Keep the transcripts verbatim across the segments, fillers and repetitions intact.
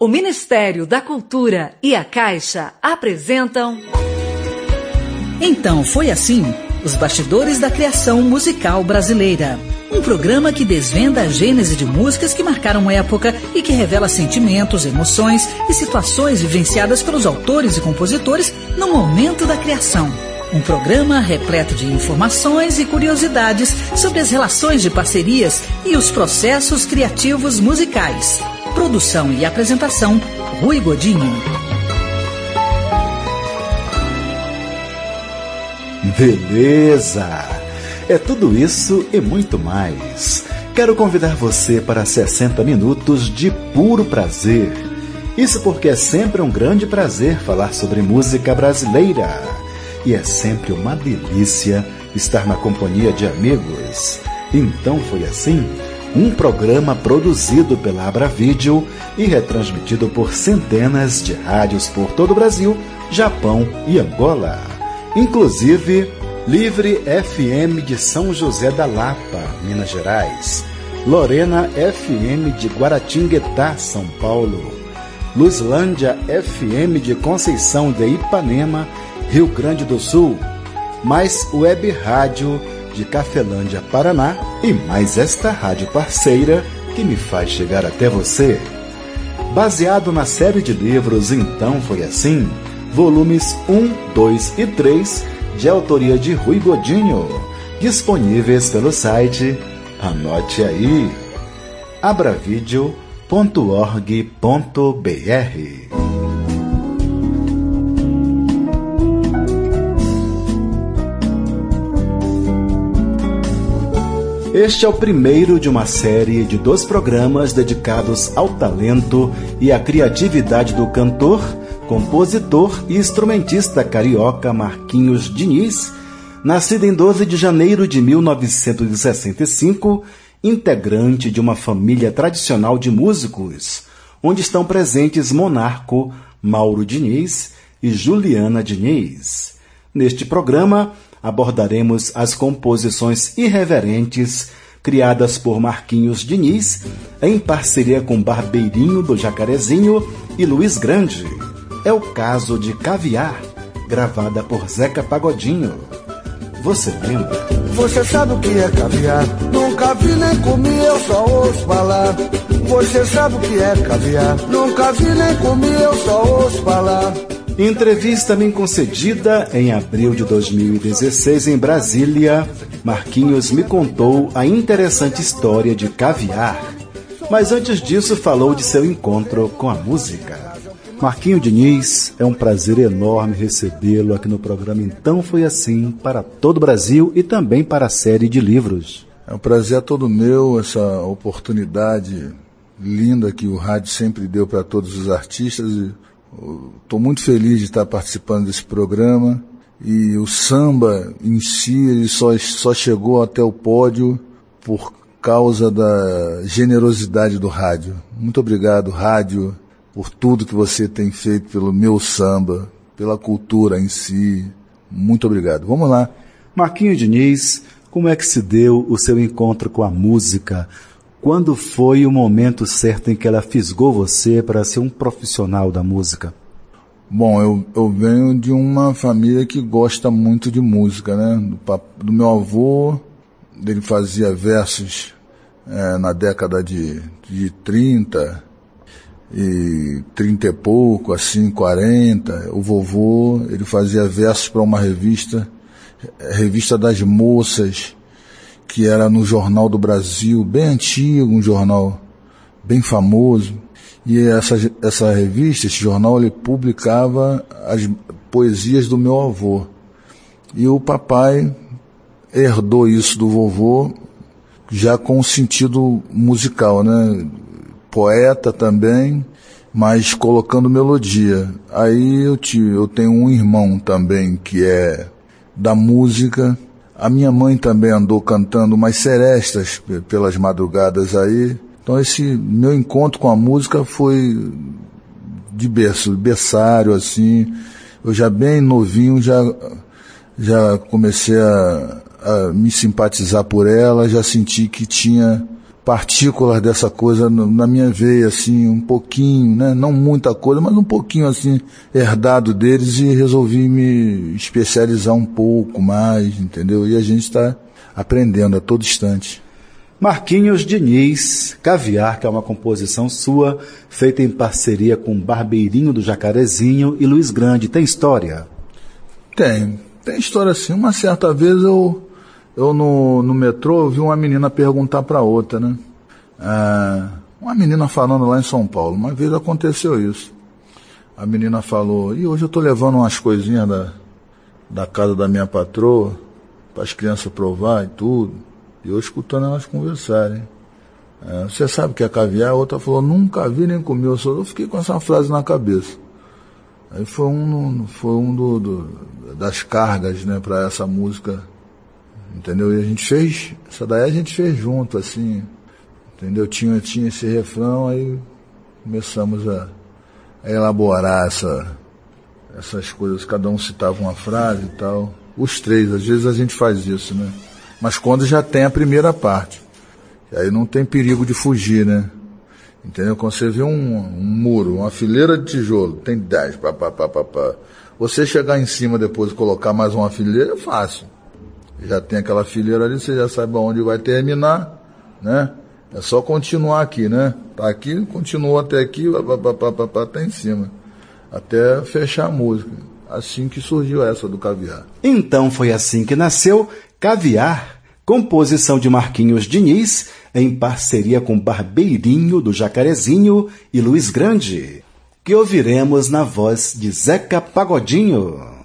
O Ministério da Cultura e a Caixa apresentam... Então foi assim, os bastidores da criação musical brasileira. Um programa que desvenda a gênese de músicas que marcaram época e que revela sentimentos, emoções e situações vivenciadas pelos autores e compositores no momento da criação. Um programa repleto de informações e curiosidades sobre as relações de parcerias e os processos criativos musicais. Produção e apresentação, Rui Godinho. Beleza! É tudo isso e muito mais. Quero convidar você para sessenta minutos de puro prazer. Isso porque é sempre um grande prazer falar sobre música brasileira. E é sempre uma delícia estar na companhia de amigos. Então foi assim, um programa produzido pela Abravídeo e retransmitido por centenas de rádios por todo o Brasil, Japão e Angola. Inclusive, Livre F M de São José da Lapa, Minas Gerais, Lorena F M de Guaratinguetá, São Paulo, Luzlândia F M de Conceição de Ipanema, Rio Grande do Sul, mais Web Rádio de Cafelândia, Paraná e mais esta rádio parceira que me faz chegar até você. Baseado na série de livros Então Foi Assim, volumes um, dois e três, de autoria de Rui Godinho, disponíveis pelo site, anote aí, abravideo ponto org ponto br. Este é o primeiro de uma série de dois programas dedicados ao talento e à criatividade do cantor, compositor e instrumentista carioca Marquinhos Diniz, nascido em doze de janeiro de mil novecentos e sessenta e cinco, integrante de uma família tradicional de músicos, onde estão presentes Monarco, Mauro Diniz e Juliana Diniz. Neste programa, abordaremos as composições irreverentes criadas por Marquinhos Diniz em parceria com Barbeirinho do Jacarezinho e Luiz Grande. É o caso de Caviar, gravada por Zeca Pagodinho. Você lembra? Você sabe o que é caviar? Nunca vi nem comi, eu só ouço falar. Você sabe o que é caviar? Nunca vi nem comi, eu só ouço falar. Entrevista me concedida em abril de dois mil e dezesseis em Brasília, Marquinhos me contou a interessante história de Caviar. Mas antes disso falou de seu encontro com a música. Marquinhos Diniz, é um prazer enorme recebê-lo aqui no programa Então Foi Assim, para todo o Brasil e também para a série de livros. É um prazer todo meu, essa oportunidade linda que o rádio sempre deu para todos os artistas. Estou muito feliz de estar participando desse programa, e o samba em si ele só, só chegou até o pódio por causa da generosidade do rádio. Muito obrigado, rádio, por tudo que você tem feito pelo meu samba, pela cultura em si. Muito obrigado. Vamos lá. Marquinhos Diniz, como é que se deu o seu encontro com a música? Quando foi o momento certo em que ela fisgou você para ser um profissional da música? Bom, eu, eu venho de uma família que gosta muito de música, né? Do, do meu avô, ele fazia versos é, na década de, de trinta, e trinta e pouco, assim, quarenta. O vovô, ele fazia versos para uma revista, Revista das Moças, que era no Jornal do Brasil, bem antigo, um jornal bem famoso. E essa, essa revista, esse jornal, ele publicava as poesias do meu avô. E o papai herdou isso do vovô, já com sentido musical, né? Poeta também, mas colocando melodia. Aí eu, tive, eu tenho um irmão também que é da música. A minha mãe também andou cantando umas serestas pelas madrugadas aí. Então esse meu encontro com a música foi de berço, berçário, assim. Eu já bem novinho, já, já comecei a, a me simpatizar por ela, já senti que tinha partículas dessa coisa na minha veia, assim, um pouquinho, né? Não muita coisa, mas um pouquinho, assim, herdado deles, e resolvi me especializar um pouco mais, entendeu? E a gente está aprendendo a todo instante. Marquinhos Diniz, Caviar, que é uma composição sua, feita em parceria com Barbeirinho do Jacarezinho e Luiz Grande. Tem história? Tem, tem história sim. Uma certa vez eu... Eu, no, no metrô, vi uma menina perguntar para outra, né? Ah, uma menina falando lá em São Paulo. Uma vez aconteceu isso. A menina falou, e hoje eu tô levando umas coisinhas da, da casa da minha patroa, para as crianças provar e tudo. E eu escutando elas conversarem. Ah, você sabe o que é caviar? A outra falou, nunca vi nem comi. Eu, só, eu fiquei com essa frase na cabeça. Aí foi um, foi um do, do, das cargas, né, para essa música. Entendeu? E a gente fez, essa daí a gente fez junto, assim, entendeu? Tinha, tinha esse refrão, aí começamos a, a elaborar essa, essas coisas, cada um citava uma frase e tal. Os três, às vezes a gente faz isso, né? Mas quando já tem a primeira parte, aí não tem perigo de fugir, né? Entendeu? Quando você vê um, um muro, uma fileira de tijolo, tem dez, pá, pá, pá, pá, pá. Você chegar em cima depois e colocar mais uma fileira é fácil. Já tem aquela fileira ali, você já sabe aonde vai terminar, né? É só continuar aqui, né? Tá aqui, continua até aqui, pá, pá, pá, pá, pá, até em cima. Até fechar a música. Assim que surgiu essa do Caviar. Então foi assim que nasceu Caviar, composição de Marquinhos Diniz, em parceria com Barbeirinho do Jacarezinho e Luiz Grande, que ouviremos na voz de Zeca Pagodinho.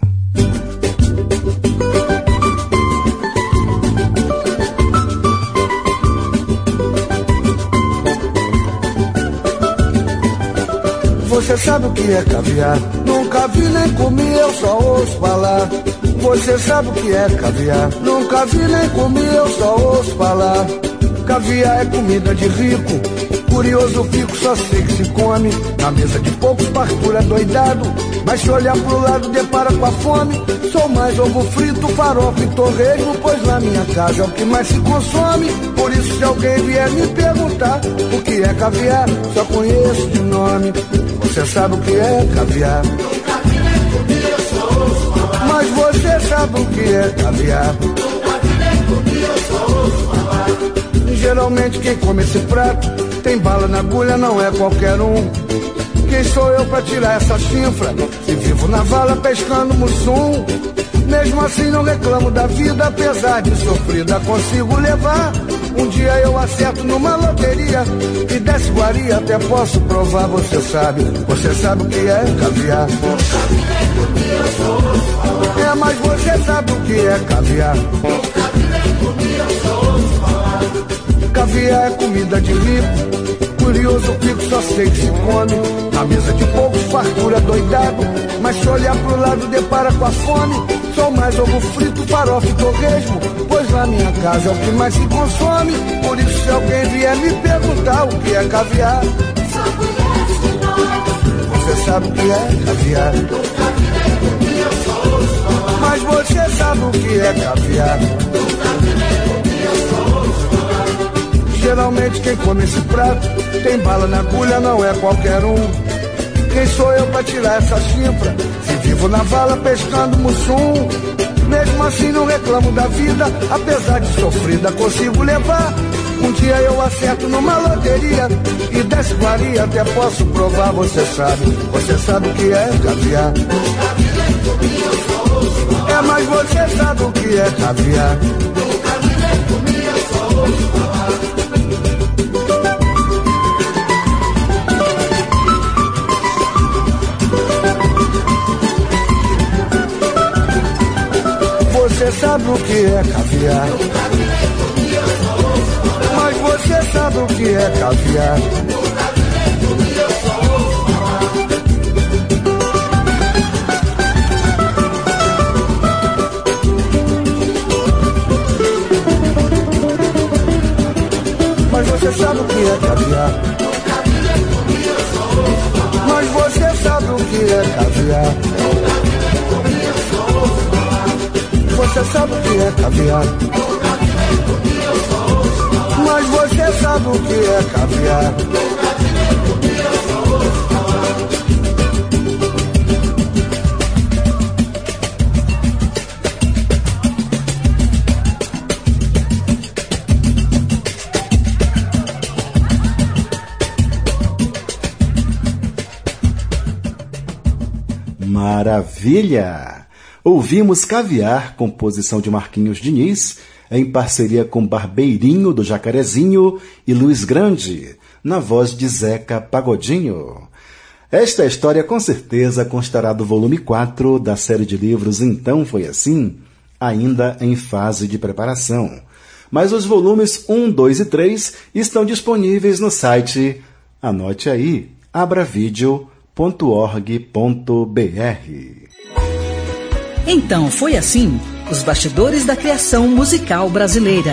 Você sabe o que é caviar? Nunca vi nem comi, eu só ouço falar. Você sabe o que é caviar? Nunca vi nem comi, eu só ouço falar. Caviar é comida de rico, curioso fico, só sei que se come. Na mesa de poucos, fartura doidado, mas se olhar pro lado depara com a fome. Sou mais ovo frito, farofa e torresmo, pois na minha casa é o que mais se consome. Por isso se alguém vier me perguntar o que é caviar, só conheço de nome. Você sabe o que é caviar? Nunca vi nem comi, eu só ouço falar. Mas você sabe o que é caviar? Nunca vi nem comi, eu só ouço falar. Geralmente quem come esse prato tem bala na agulha, não é qualquer um. Quem sou eu pra tirar essa chifra? Se vivo na vala pescando mussum. Mesmo assim não reclamo da vida, apesar de sofrida consigo levar. Um dia eu acerto numa loteria e desse guaria até posso provar. Você sabe, você sabe o que é caviar? Nunca vi nem comi, eu só ouço falar. É, mas você sabe o que é caviar? Nunca vi nem comi, eu só ouço falar. Caviar é comida de rico, curioso fico, só sei que se come. Na mesa de poucos, fartura doidado, mas se olhar pro lado depara com a fome. Sou mais ovo frito, farofa e torresmo, pois na minha casa é o que mais se consome. Por isso se alguém vier me perguntar o que é caviar, Só conheço de nome. você sabe o que é caviar? Nunca vi nem comi, eu só ouço falar. Mas você sabe o que é caviar? Nunca vi nem comi, eu só ouço falar. Geralmente quem come esse prato tem bala na agulha, não é qualquer um. Quem sou eu pra tirar essa chifra? Se vivo na vala pescando mussum. Mesmo assim não reclamo da vida, apesar de sofrida consigo levar. Um dia eu acerto numa loteria e desse guaria até posso provar. Você sabe, você sabe o que é caviar? Nunca vi nem comi, eu só ouço falar. É, mas você sabe o que é caviar? Nunca vi nem comi, eu só ouço falar. Você sabe o que é caviar? Nunca vi nem comi, eu só ouço falar. Mas você sabe o que é caviar? Nunca vi nem comi, eu só ouço falar. Mas você sabe o que é caviar? Nunca vi nem comi, eu só ouço falar. Mas você sabe o que é caviar? Nunca vi nem comi, eu só ouço falar. Você sabe o que é caviar? Nunca vi nem comi, eu só ouço falar. mas você sabe o que é caviar. Nunca vi nem comi, eu só ouço falar. Maravilha! Ouvimos Caviar, composição de Marquinhos Diniz, em parceria com Barbeirinho do Jacarezinho e Luiz Grande, na voz de Zeca Pagodinho. Esta história com certeza constará do volume quatro da série de livros Então Foi Assim, ainda em fase de preparação. Mas os volumes um, dois e três estão disponíveis no site, anote aí, abravideo ponto org ponto br. Então Foi Assim, os bastidores da criação musical brasileira.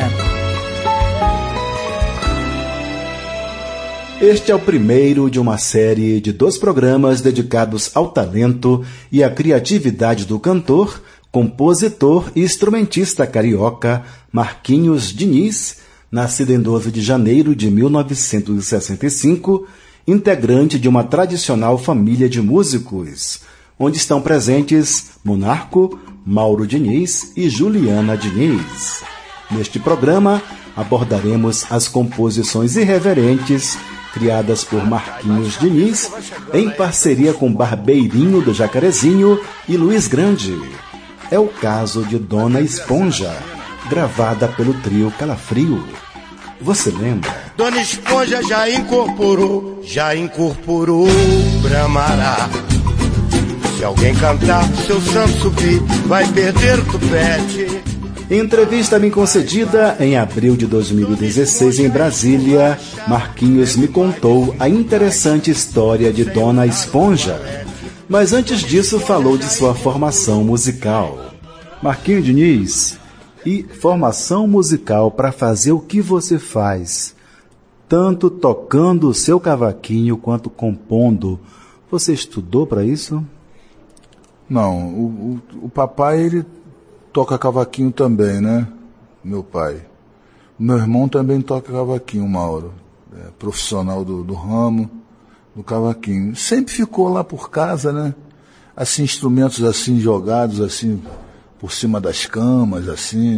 Este é o primeiro de uma série de dois programas dedicados ao talento e à criatividade do cantor, compositor e instrumentista carioca Marquinhos Diniz, nascido em doze de janeiro de mil novecentos e sessenta e cinco, integrante de uma tradicional família de músicos, onde estão presentes Monarco, Mauro Diniz e Juliana Diniz. Neste programa, abordaremos as composições irreverentes criadas por Marquinhos Diniz, em parceria com Barbeirinho do Jacarezinho e Luiz Grande. É o caso de Dona Esponja, gravada pelo trio Calafrio. Você lembra? Dona Esponja já incorporou, já incorporou Bramará. Se alguém cantar, seu santo subir, vai perder o tupete. Em entrevista me concedida em abril de dois mil e dezesseis em Brasília, Marquinhos me contou a interessante história de Dona Esponja. Mas antes disso falou de sua formação musical. Marquinhos Diniz, e formação musical para fazer o que você faz, tanto tocando o seu cavaquinho quanto compondo, você estudou para isso? Não, o, o, o papai, ele toca cavaquinho também, né? Meu pai. Meu irmão também toca cavaquinho, Mauro. É, profissional do, do ramo, do cavaquinho. Sempre ficou lá por casa, né? Assim, instrumentos assim jogados, assim, por cima das camas, assim.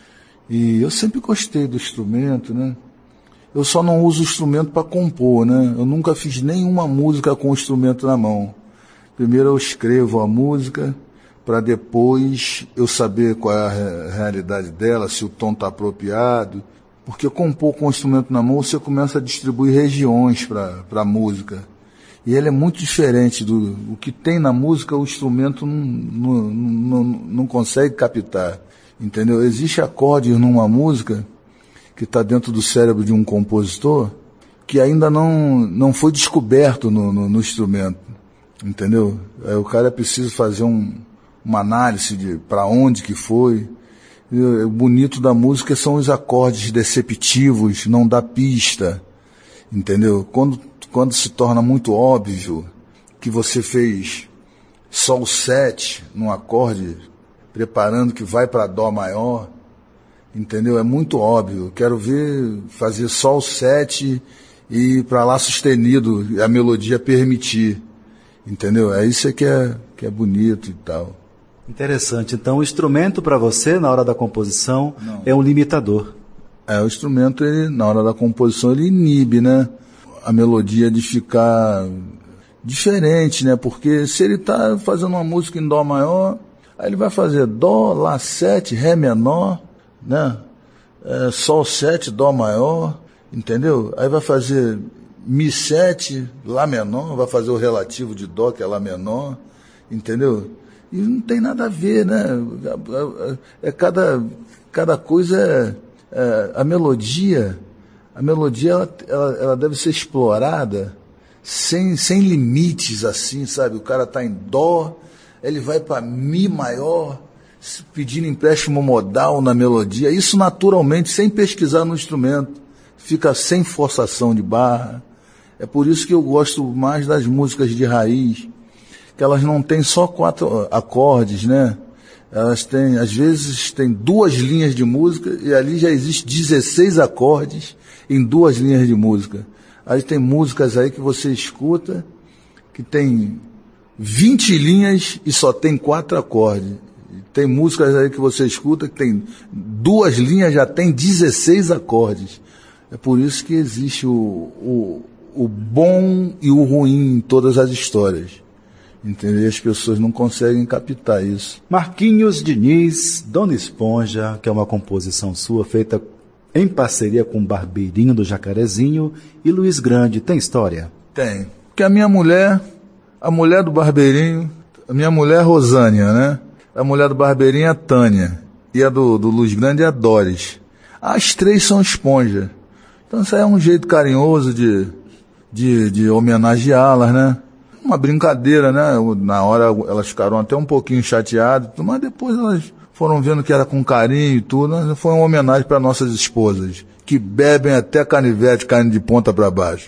E eu sempre gostei do instrumento, né? Eu só não uso o instrumento para compor, né? Eu nunca fiz nenhuma música com o instrumento na mão. Primeiro eu escrevo a música, para depois eu saber qual é a re- realidade dela, se o tom está apropriado. Porque compor com o instrumento na mão, você começa a distribuir regiões para a música. E ele é muito diferente do o que tem na música, o instrumento não, não, não, não consegue captar. Entendeu? Existe acordes numa música que está dentro do cérebro de um compositor que ainda não, não foi descoberto no, no, no instrumento. Entendeu? Aí o cara precisa fazer um, uma análise de para onde que foi. E o bonito da música são os acordes deceptivos, não dá pista. Entendeu? Quando, quando se torna muito óbvio que você fez sol sete num acorde, preparando que vai para dó maior, entendeu? É muito óbvio. Quero ver fazer sol sete e ir para lá sustenido, a melodia permitir. Entendeu? É isso que é, que é bonito e tal. Interessante. Então, o instrumento para você, na hora da composição, Não. é um limitador. É, o instrumento, ele, na hora da composição, ele inibe, né? A melodia de ficar diferente, né? Porque se ele tá fazendo uma música em dó maior, aí ele vai fazer dó, lá sete, ré menor, né? É, sol sete, dó maior, entendeu? Aí vai fazer mi sete, lá menor, vai fazer o relativo de dó, que é lá menor, entendeu? E não tem nada a ver, né? É, é cada, cada coisa é, é, a melodia, a melodia ela, ela, ela deve ser explorada sem, sem limites, assim, sabe? O cara tá em dó, ele vai para mi maior, pedindo empréstimo modal na melodia, isso naturalmente, sem pesquisar no instrumento, fica sem forçação de barra. É por isso que eu gosto mais das músicas de raiz, que elas não têm só quatro acordes, né? elas têm, às vezes, tem duas linhas de música e ali já existe dezesseis acordes em duas linhas de música. Aí tem músicas aí que você escuta que tem vinte linhas e só tem quatro acordes. Tem músicas aí que você escuta que tem duas linhas, já tem dezesseis acordes. É por isso que existe o, o, o bom e o ruim em todas as histórias. Entendeu? As pessoas não conseguem captar isso. Marquinhos Diniz, Dona Esponja, que é uma composição sua feita em parceria com Barbeirinho do Jacarezinho e Luiz Grande. Tem história? Tem. Porque a minha mulher, a mulher do Barbeirinho, a minha mulher é Rosânia, né? A mulher do Barbeirinho é a Tânia. E a do, do Luiz Grande é a Doris. As três são esponja. Então isso aí é um jeito carinhoso de, de, de homenageá-las, né? Uma brincadeira, né? Na hora elas ficaram até um pouquinho chateadas, mas depois elas foram vendo que era com carinho e tudo. Né? Foi uma homenagem para nossas esposas, que bebem até canivete caindo de ponta para baixo.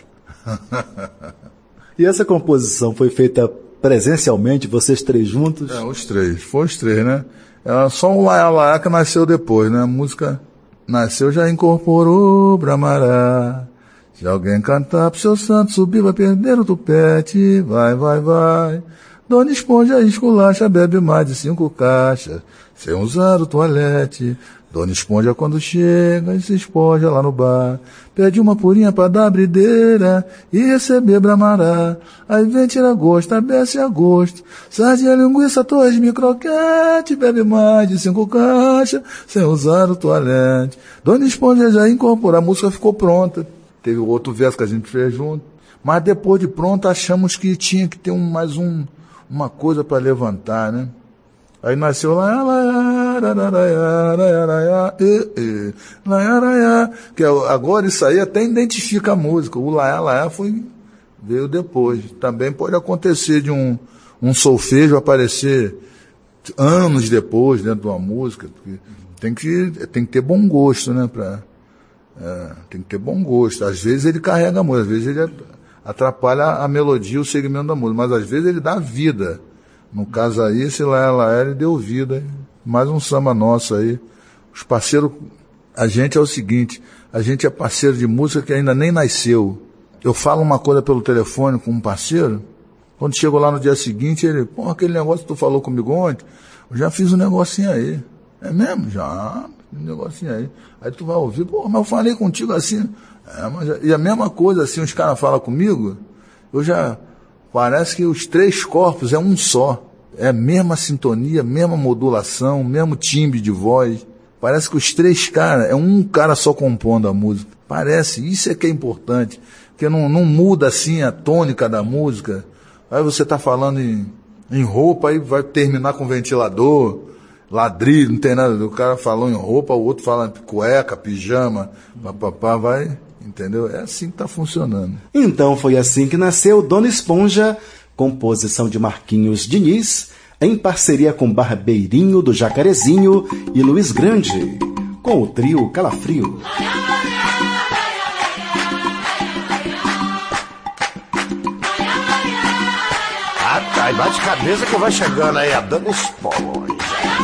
E essa composição foi feita presencialmente, vocês três juntos? É, os três, foi os três, né? Era só o Laia Laia que nasceu depois, né? A música nasceu, já incorporou Bramará. Se alguém cantar pro seu santo subir, vai perder o tupete. Vai, vai, vai. Dona Esponja esculacha, bebe mais de cinco caixas, sem usar o toalete. Dona Esponja quando chega e se esponja lá no bar, pede uma purinha pra dar brideira e receber Bramará. Aí vem tira gosto, abece a gosto, sardinha, linguiça, torresmo, croquete, bebe mais de cinco caixas, sem usar o toalete. Dona Esponja já incorporou, a música ficou pronta. Teve outro verso que a gente fez junto, mas depois de pronto achamos que tinha que ter um, mais um, uma coisa para levantar, né? Aí nasceu lá, que agora isso aí até identifica a música. O Laia Laia foi, veio depois. Também pode acontecer de um, um solfejo aparecer anos depois dentro de uma música. Porque tem que, tem que ter bom gosto, né? Pra, é, tem que ter bom gosto. Às vezes ele carrega a música, às vezes ele atrapalha a melodia, o segmento da música, mas às vezes ele dá vida. No caso aí, esse Laia Laia, ele deu vida. Hein? Mais um samba nosso aí. Os parceiros, a gente é o seguinte, a gente é parceiro de música que ainda nem nasceu. Eu falo uma coisa pelo telefone com um parceiro, quando chego lá no dia seguinte, ele, pô, aquele negócio que tu falou comigo ontem, eu já fiz um negocinho aí. É mesmo? Já, um negocinho aí. Aí tu vai ouvir, pô, mas eu falei contigo assim. É, mas já... E a mesma coisa, assim, os caras falam comigo, eu já... Parece que os três corpos é um só. É a mesma sintonia, mesma modulação, mesmo timbre de voz. Parece que os três caras, é um cara só compondo a música. Parece, isso é que é importante. Porque não, não muda assim a tônica da música. Aí você está falando em, em roupa, aí vai terminar com ventilador, ladrilho, não tem nada. O cara falou em roupa, o outro fala em cueca, pijama, papapá, vai... Entendeu? É assim que está funcionando. Então foi assim que nasceu Dona Esponja, composição de Marquinhos Diniz, em parceria com Barbeirinho do Jacarezinho e Luiz Grande, com o trio Calafrio. Ah, tá, e bate cabeça que vai chegando aí a Dona Esponja.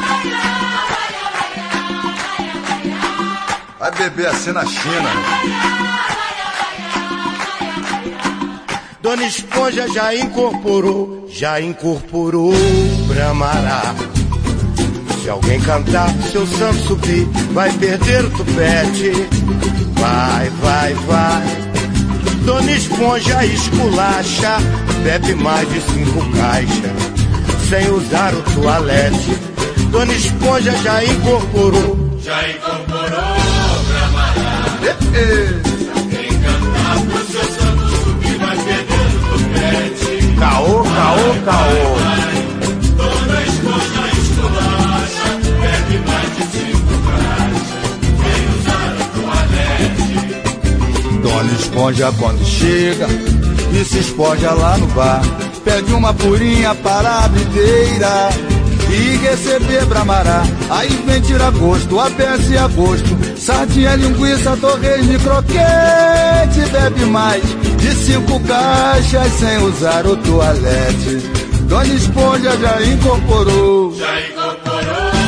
Vai beber assim na China, né? Dona Esponja já incorporou, já incorporou Bramará. Se alguém cantar, seu santo subir, vai perder o tupete. Vai, vai, vai. Dona Esponja esculacha, bebe mais de cinco caixas, sem usar o toalete. Dona Esponja já incorporou, já incorporou Bramará. Se alguém cantar pro seu santo subir, vai perder o tupete. Caô, caô, caô. Dona Esponja esculacha, bebe mais de cinco caixas, sem usar o toalete. Dona Esponja quando chega e se esponja lá no bar, pede uma purinha para a brideira e receber Bramará. Aí vem tira gosto, abece a gosto, sardinha, linguiça, torresmo e croquete, bebe mais de cinco caixas sem usar o toalete. Dona Esponja já incorporou, já incorporou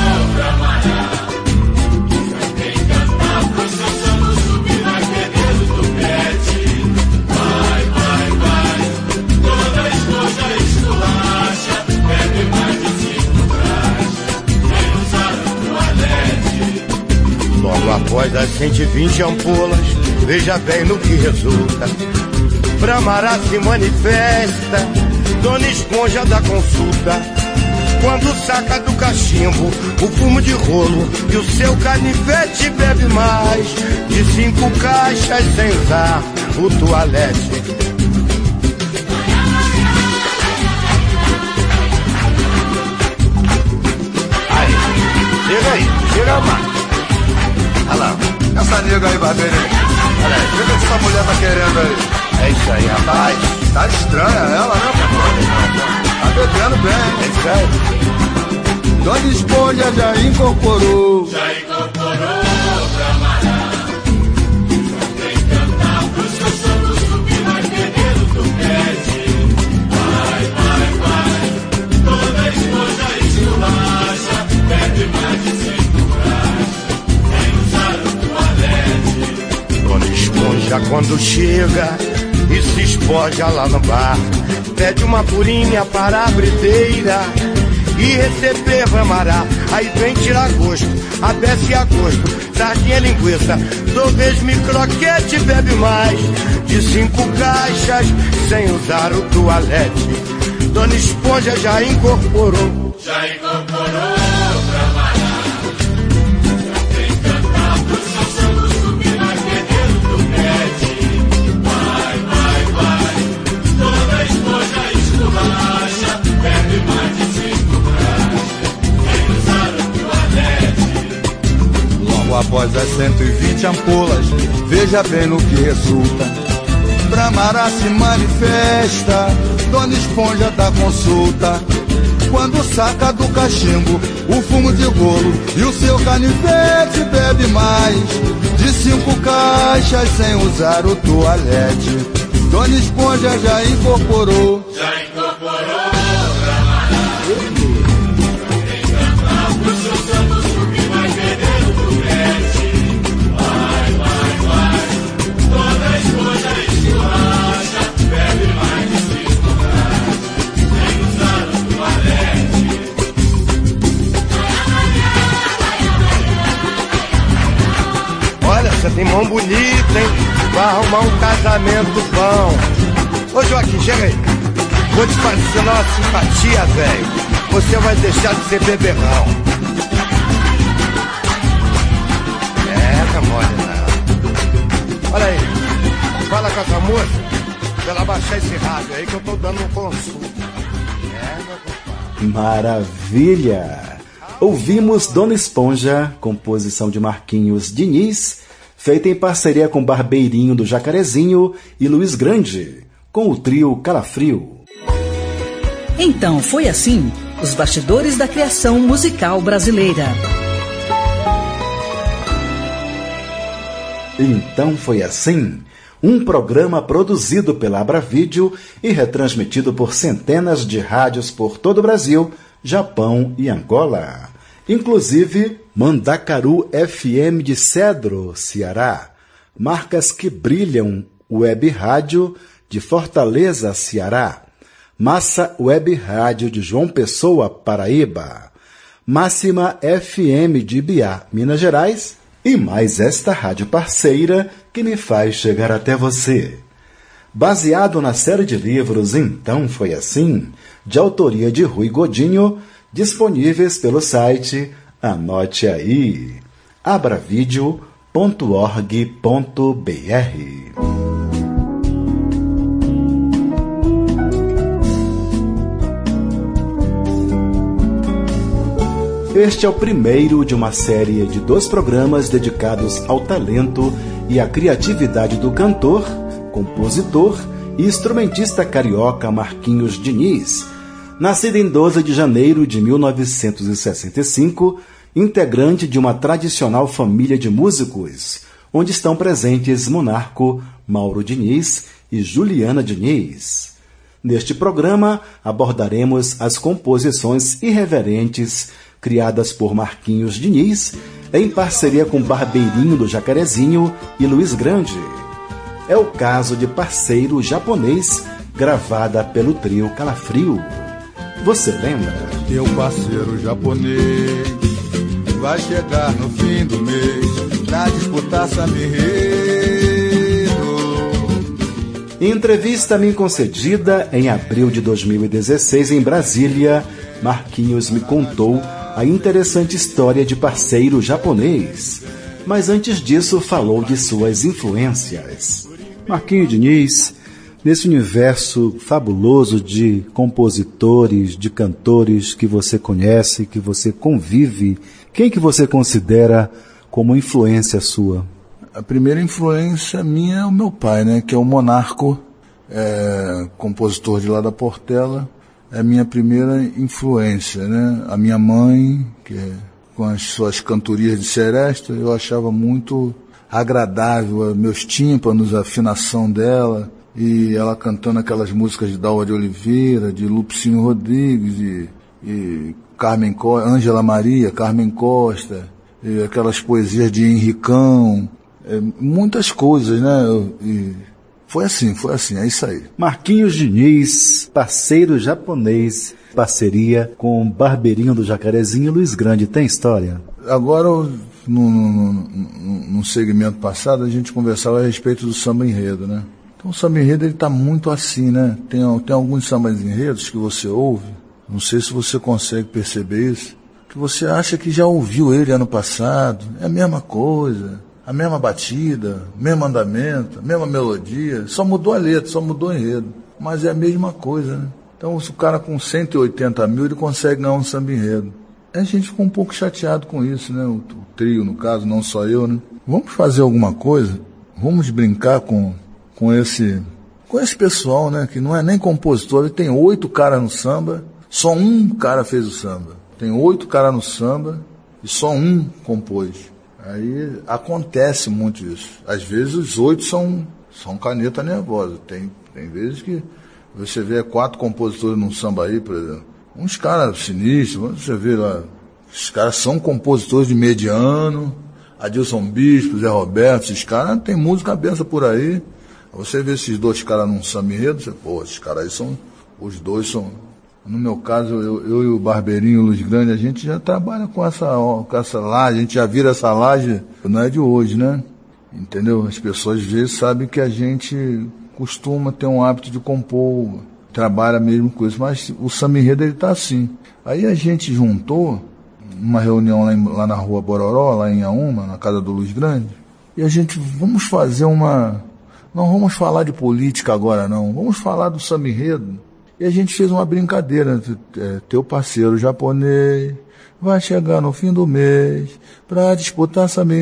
Olha, cento e vinte ampolas, veja bem no que resulta. Bramará se manifesta, Dona Esponja dá consulta. Quando saca do cachimbo o fumo de rolo e o seu canivete bebe mais de cinco caixas sem usar o toalete. Aí, chega aí, chega mais. Olha lá, essa nega aí, barbeiro. Olha aí, o que essa mulher tá querendo aí? É isso aí, rapaz. Tá estranha ela, né, papai? Tá bebendo bem. É isso aí. Dona Esponja já incorporou. Já incorporou pra Mará. Vem cantar pro seu santo subir, vai perder o tupete. Vai, vai, vai. Toda esponja esculacha, bebe mais de cinco caixas, sem usar o toalete. Dona Esponja quando chega e se espoja lá no bar, pede uma purinha para a briteira e receber Bramará. Aí vem tirar gosto, a peça e a gosto, sardinha, linguiça, torresmo, croquete, bebe mais de cinco caixas sem usar o toalete. Dona Esponja já incorporou. Já incorporou pra Mará. Vem cantar pro seu santo subir, vai perder o tupete. Vai, vai, vai. Toda esponja esculacha, bebe mais de cinco caixas, sem usar o toalete. Logo após as cento e vinte ampolas, veja bem no que resulta. Bramará se manifesta, Dona Esponja dá consulta. Quando saca do cachimbo o fumo de golo e o seu canivete bebe mais de cinco caixas sem usar o toalete. Dona Esponja já incorporou. Já incorporou pra Mará. Vem cantar pro seu santo subir, vai perder o tupete. Vai, vai, vai. Toda esponja esculacha, bebe mais de cinco caixas, sem usar o toalete. Olha, você tem mão bonita, hein? Vai arrumar um casamento bom. Ô Joaquim, chega aí. Vou te fazer uma simpatia, velho. Você vai deixar de ser beberrão. É, tá mole, não. Olha aí. Fala com essa moça pra ela baixar esse rádio aí que eu tô dando um consulta. É, meu compadre. Maravilha! Ouvimos Dona Esponja, composição de Marquinhos Diniz, feita em parceria com Barbeirinho do Jacarezinho e Luiz Grande, com o trio Calafrio. Então foi assim, os bastidores da criação musical brasileira. Então foi assim, um programa produzido pela Abravídeo e retransmitido por centenas de rádios por todo o Brasil, Japão e Angola. Inclusive Mandacaru F M de Cedro, Ceará, Marcas que Brilham Web Rádio de Fortaleza, Ceará, Massa Web Rádio de João Pessoa, Paraíba, Máxima F M de Ibiá, Minas Gerais, e mais esta rádio parceira que me faz chegar até você. Baseado na série de livros Então Foi Assim, de autoria de Rui Godinho, disponíveis pelo site, anote aí, abravideo ponto org ponto br. Este é o primeiro de uma série de dois programas dedicados ao talento e à criatividade do cantor, compositor e instrumentista carioca Marquinhos Diniz, nascido em doze de janeiro de mil novecentos e sessenta e cinco, integrante de uma tradicional família de músicos, onde estão presentes Monarco, Mauro Diniz e Juliana Diniz. Neste programa, abordaremos as composições irreverentes criadas por Marquinhos Diniz, em parceria com Barbeirinho do Jacarezinho e Luiz Grande. É o caso de Parceiro Japonês, gravada pelo trio Calafrio. Você lembra? Teu parceiro japonês vai chegar no fim do mês, pra disputar samba enredo. Em entrevista a mim concedida em abril de dois mil e dezesseis em Brasília, Marquinhos me contou a interessante história de parceiro japonês. Mas antes disso falou de suas influências. Marquinhos Diniz, nesse universo fabuloso de compositores, de cantores que você conhece, que você convive, quem que você considera como influência sua? A primeira influência minha é o meu pai, né, que é o Monarco, é, compositor de lá da Portela, é a minha primeira influência, né? A minha mãe, que é, com as suas cantorias de seresta, eu achava muito agradável, meus tímpanos, a afinação dela, e ela cantando aquelas músicas de Dalva de Oliveira, de Lupicínio Rodrigues, e, e Carmen Costa, Ângela Maria, Carmen Costa, e aquelas poesias de Henricão, é, muitas coisas, né? E foi assim, foi assim, é isso aí. Marquinhos Diniz, parceiro japonês, parceria com Barbeirinho do Jacarezinho e Luiz Grande, tem história? Agora, no, no, no, no segmento passado, a gente conversava a respeito do samba enredo, né? Então o samba enredo ele está muito assim, né? Tem, tem alguns sambas enredos que você ouve, não sei se você consegue perceber isso, que você acha que já ouviu ele ano passado, é a mesma coisa, a mesma batida, mesmo andamento, a mesma melodia, só mudou a letra, só mudou o enredo, mas é a mesma coisa, né? Então se o cara com cento e oitenta mil, ele consegue ganhar um samba enredo. A gente ficou um pouco chateado com isso, né? O, o trio, no caso, não só eu, né? Vamos fazer alguma coisa, vamos brincar com... com esse, com esse pessoal, né, que não é nem compositor, tem oito caras no samba, só um cara fez o samba. Tem oito caras no samba e só um compôs. Aí acontece muito isso. Às vezes os oito são, são caneta nervosa. Tem, tem vezes que você vê quatro compositores num samba aí, por exemplo. Uns caras sinistros, você vê lá, os caras são compositores de mediano, Adilson Bispo, Zé Roberto, esses caras tem música aberta por aí. Você vê esses dois caras num samba enredo, você, pô, esses caras aí são, os dois são, no meu caso, eu, eu e o Barbeirinho e o Luiz Grande, a gente já trabalha com essa, com essa laje, a gente já vira essa laje, não é de hoje, né? Entendeu? As pessoas às vezes sabem que a gente costuma ter um hábito de compor, trabalha mesmo com isso, mas o samba enredo ele tá assim. Aí a gente juntou, uma reunião lá, em, lá na rua Bororó, lá em Iaúma, na casa do Luiz Grande, e a gente, vamos fazer uma... Não vamos falar de política agora, não. Vamos falar do samba enredo. E a gente fez uma brincadeira. É, teu parceiro japonês vai chegar no fim do mês pra disputar samba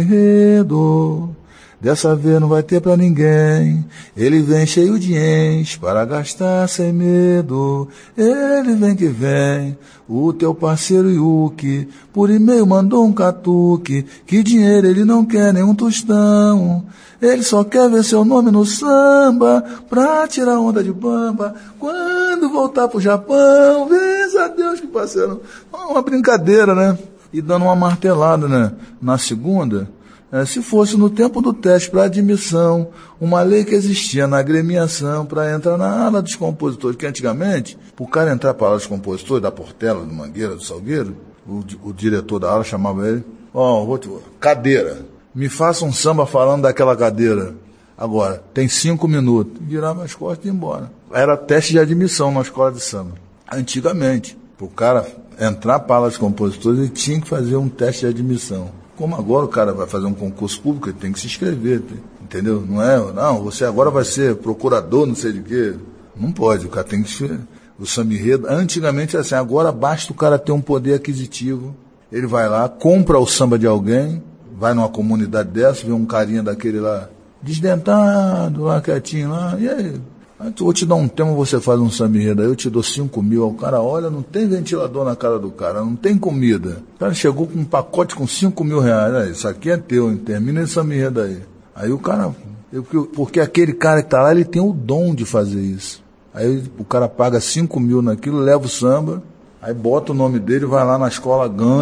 enredo. Dessa vez não vai ter pra ninguém. Ele vem cheio de ens para gastar sem medo. Ele vem que vem. O teu parceiro Yuki por e-mail mandou um catuque. Que dinheiro ele não quer nem um tostão. Ele só quer ver seu nome no samba pra tirar onda de bamba. Quando voltar pro Japão, beijo a Deus que parceiro. Uma brincadeira, né? E dando uma martelada, né? Na segunda, é, se fosse no tempo do teste para admissão, uma lei que existia na agremiação para entrar na ala dos compositores, que antigamente, pro cara entrar para a ala dos compositores, da Portela, do Mangueira, do Salgueiro, o, o diretor da ala chamava ele, ó, oh, cadeira. Me faça um samba falando daquela cadeira. Agora, tem cinco minutos. Virava as costas e ia embora. Era teste de admissão na escola de samba. Antigamente, para o cara entrar para a ala de compositores, ele tinha que fazer um teste de admissão. Como agora o cara vai fazer um concurso público, ele tem que se inscrever, tem, entendeu? Não é, não, você agora vai ser procurador, não sei de quê. Não pode, o cara tem que se... O samba enredo, antigamente era assim, agora basta o cara ter um poder aquisitivo. Ele vai lá, compra o samba de alguém, vai numa comunidade dessa, vê um carinha daquele lá, desdentado, lá quietinho lá, e aí, eu vou te dar um tema, você faz um samba enredo aí, eu te dou cinco mil, o cara olha, não tem ventilador na cara do cara, não tem comida, o cara chegou com um pacote com cinco mil reais, aí, isso aqui é teu, hein? Termina esse samba enredo aí. Aí o cara, eu, porque aquele cara que tá lá, ele tem o dom de fazer isso. Aí o cara paga cinco mil naquilo, leva o samba, aí bota o nome dele, vai lá na escola, ganha,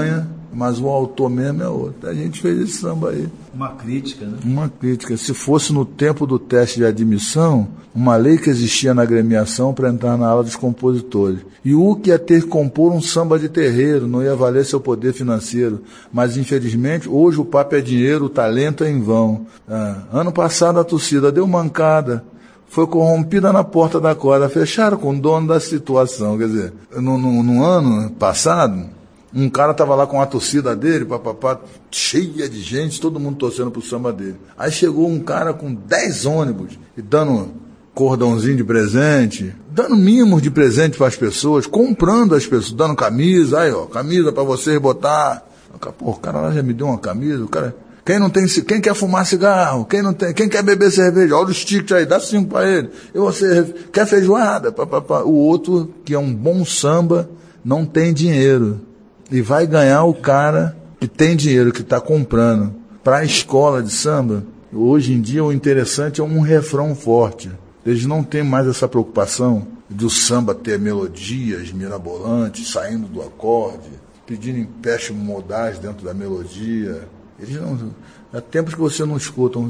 mas o autor mesmo é outro. A gente fez esse samba aí. Uma crítica, né? Uma crítica. Se fosse no tempo do teste de admissão, uma lei que existia na agremiação para entrar na ala dos compositores. E o que ia ter que compor um samba de terreiro, não ia valer seu poder financeiro. Mas, infelizmente, hoje o papo é dinheiro, o talento é em vão. Ah, ano passado a torcida deu mancada. Foi corrompida na porta da corda. Fecharam com o dono da situação. Quer dizer, no, no, no ano passado, um cara tava lá com a torcida dele, papapá, cheia de gente, todo mundo torcendo pro samba dele. Aí chegou um cara com dez ônibus e dando cordãozinho de presente, dando mimos de presente para as pessoas, comprando as pessoas, dando camisa, aí ó, camisa para vocês botar. Pô, o cara lá já me deu uma camisa, o cara... Quem não tem, quem quer fumar cigarro, quem não tem, quem quer beber cerveja, olha os tickets aí, dá cinco para ele. E você quer feijoada? Pá, pá, pá. O outro, que é um bom samba, não tem dinheiro. E vai ganhar o cara que tem dinheiro, que está comprando. Para a escola de samba, hoje em dia o interessante é um refrão forte. Eles não têm mais essa preocupação de o samba ter melodias mirabolantes, saindo do acorde, pedindo empréstimo modais dentro da melodia. Eles não, há tempos que você não escutam.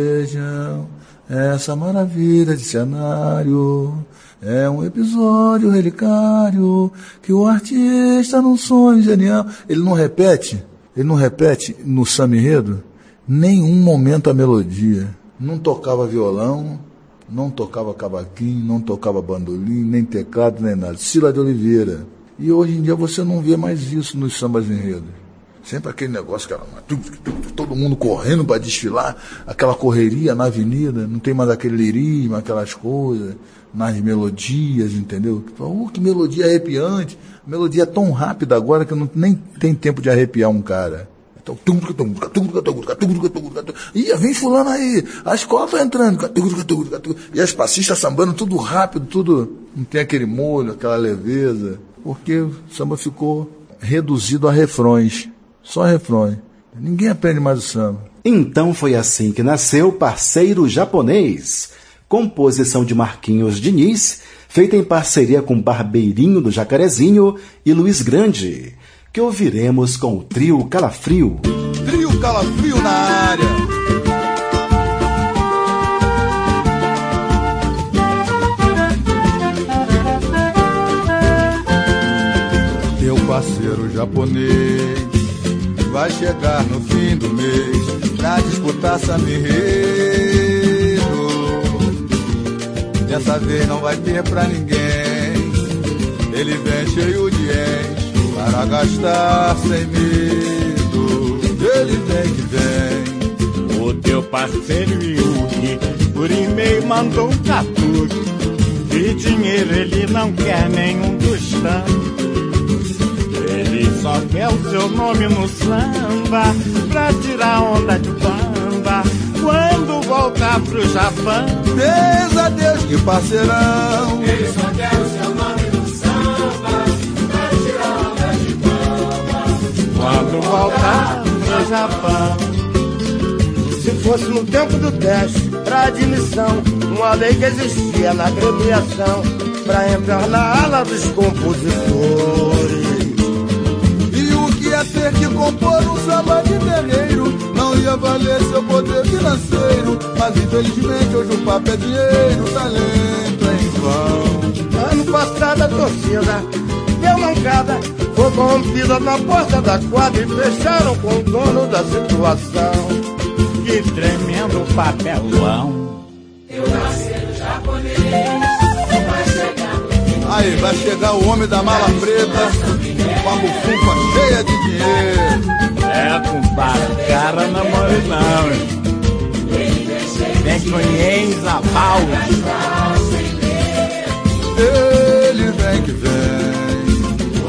Vejam essa maravilha de cenário. É um episódio relicário que o artista num sonho genial. Ele não repete, ele não repete no samba enredo nenhum momento a melodia. Não tocava violão, não tocava cavaquinho, não tocava bandolim, nem teclado, nem nada. Cila de Oliveira. E hoje em dia você não vê mais isso nos sambas enredos. Sempre aquele negócio, cara, todo mundo correndo para desfilar, aquela correria na avenida, não tem mais aquele lirismo, aquelas coisas, nas melodias, entendeu? Oh, que melodia arrepiante, a melodia é tão rápida agora que não, nem tem tempo de arrepiar um cara. Então, ia, vem fulano aí, a escola tá entrando, e as passistas sambando tudo rápido, tudo, não tem aquele molho, aquela leveza, porque o samba ficou reduzido a refrões. Só refrões. Ninguém aprende mais o samba. Então foi assim que nasceu Parceiro Japonês, composição de Marquinhos Diniz, feita em parceria com Barbeirinho do Jacarezinho e Luiz Grande, que ouviremos com o Trio Calafrio. Trio Calafrio na área. Teu parceiro japonês vai chegar no fim do mês pra disputar samba enredo. Dessa vez não vai ter pra ninguém. Ele vem cheio de enche para gastar sem medo. Ele vem que vem. O teu parceiro Yuki por e-mail mandou um catuque. De dinheiro ele não quer nenhum tostão. Ele só quer o seu nome no samba pra tirar onda de bamba quando voltar pro Japão. Deus a Deus, que parceirão. Ele só quer o seu nome no samba pra tirar onda de bamba quando voltar pro Japão. Se fosse no tempo do teste pra admissão, uma lei que existia na agremiação pra entrar na ala dos compositores. Ia ter que compor um samba de terreiro, não ia valer seu poder financeiro, mas infelizmente hoje o papo é dinheiro, talento é em vão. Ano passado a torcida deu mancada, foi corrompida na porta da quadra e fecharam com o dono da situação. Que tremendo papelão. Teu parceiro japonês vai chegar no fim. Aí vai chegar o homem da mala preta com a bufunfa cheia de dinheiro. É, compadre, cara não morre não. Vem com Enza Pau. Ele vem que vem.